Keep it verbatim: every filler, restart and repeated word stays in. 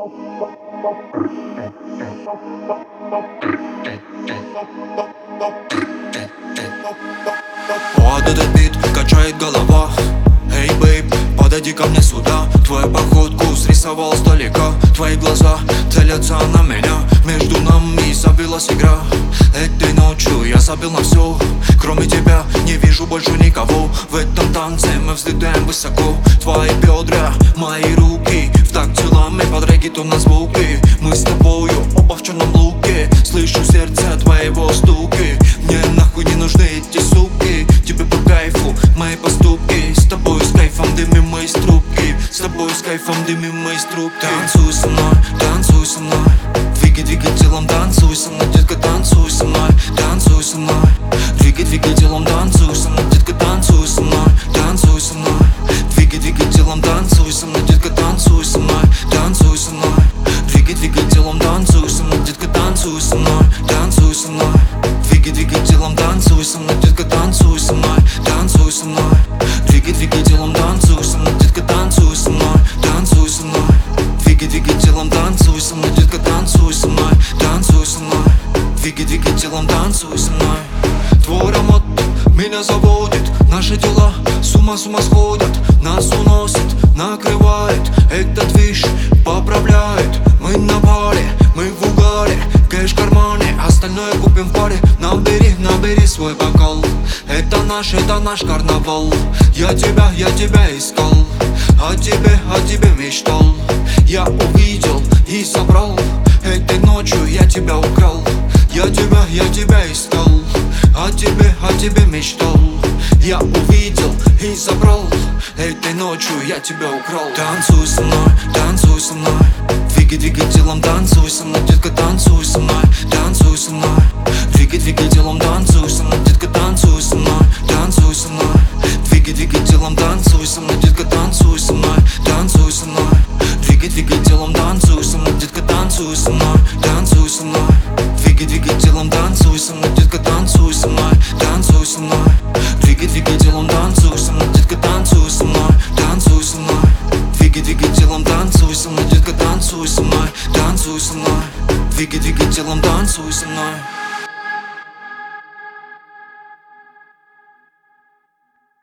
Под этот бит качает голова. Эй, бейб, подойди ко мне сюда. Твою походку срисовал сдалека. Твои глаза целятся на меня. Между нами забилась игра. Этой ночью я забил на все. Кроме тебя не вижу больше никого. В этом танце мы взлетаем высоко. Твои бедра, мои руки в такт телами под реггетон на звуки. Мы с тобою оба в черном луке. Слышу сердце твоего стуки. Мне нахуй не нужны эти суки. Тебе по кайфу мои поступки. С тобой с кайфом дымим мы из трубки. С тобой с кайфом дымим мы из трубки. Танцуй со мной, танцуй со мной. Двигай, двигай телом, танцуй со мной, детка, танцуй со мной. Танцуй со мной. Двигай, двигай телом, танцуй со мной, детка, танцуй со мной. Танцуй со мной. Двигай, двигай телом, танцуй со мной, детка, танцуй со мной. Танцуй со мной. Двигай, двигай телом, танцуй со мной, детка, танцуй со мной. Танцуй со мной. Двигай, двигай телом, танцуй со мной, детка, танцуй со мной. Танцуй со мной. Двигай, двигай телом, танцуй со мной, детка, танцуй со мной. Танцуй со мной. Двигай, двигай телом, танцуй со мной, детка, танцуй со мной. Танцуй со мной. Двигай, двигай телом, танцуй со мной. Твой аромат меня заводит. Наши дела с ума с ума сходят. Нас уносит, накрывает. Этот движ поправляет. Мы на паре, мы в угаре. Кэш в кармане, остальное купим в паре. Набери, набери свой бокал. Это наш, это наш карнавал. Я тебя, я тебя искал. О тебе, о тебе мечтал. Я увидел и собрал. Этой ночью я тебя украл. Я тебя, я тебя искал. О тебе, о тебе мечтал. Я увидел и забрал. Этой ночью я тебя украл. Танцуй со мной, танцуй со мной. Двигай, двигай телом, танцуй со мной, детка, танцуй со мной. Танцуй со мной. Двигай, двигай телом, танцуй со мной, детка, танцуй со мной. Танцуй со мной. Двигай, двигай телом, танцуй со мной, детка, танцуй со мной. Танцуй со мной. Двигай, двигай телом, танцуй со мной, детка, танцуй со мной. Танцуй со мной. Двигай, двигай телом, танцуй со мной, детка, танцуй со мной. Танцуй со мной. Двигай, двигай телом, танцуй со мной, детка, танцуй со мной. Танцуй со мной. Двигай, двигай телом, танцуй со мной, детка, танцуй со мной. Танцуй со мной. Двигай, двигай телом, танцуй со мной.